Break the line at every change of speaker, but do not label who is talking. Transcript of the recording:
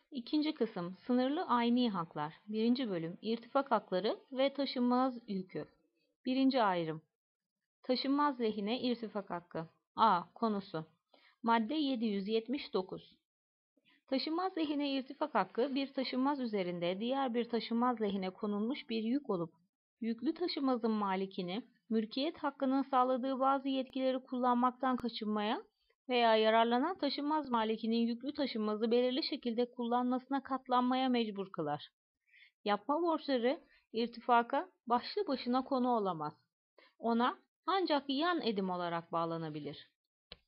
İkinci kısım sınırlı ayni haklar. Birinci bölüm irtifak hakları ve taşınmaz yükü. Birinci ayrım. Taşınmaz lehine irtifak hakkı. A. Konusu. Madde 779. Taşınmaz lehine irtifak hakkı bir taşınmaz üzerinde diğer bir taşınmaz lehine konulmuş bir yük olup yüklü taşınmazın malikini mülkiyet hakkının sağladığı bazı yetkileri kullanmaktan kaçınmaya veya yararlanan taşınmaz malikinin yüklü taşınmazı belirli şekilde kullanmasına katlanmaya mecbur kılar. Yapma borçları irtifaka başlı başına konu olamaz. Ona ancak yan edim olarak bağlanabilir.